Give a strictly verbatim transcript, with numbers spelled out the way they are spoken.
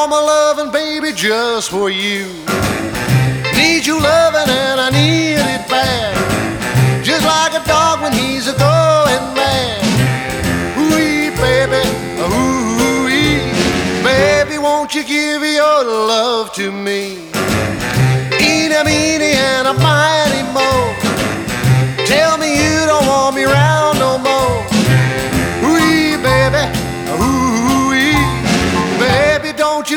all my loving, baby, just for you. Need you loving and I need it bad, just like a dog when he's a going mad. Ooh-wee, baby, ooh-wee. Baby, won't you give your love to me? Eeny, meeny, and a mighty mo. Tell me you don't want me right.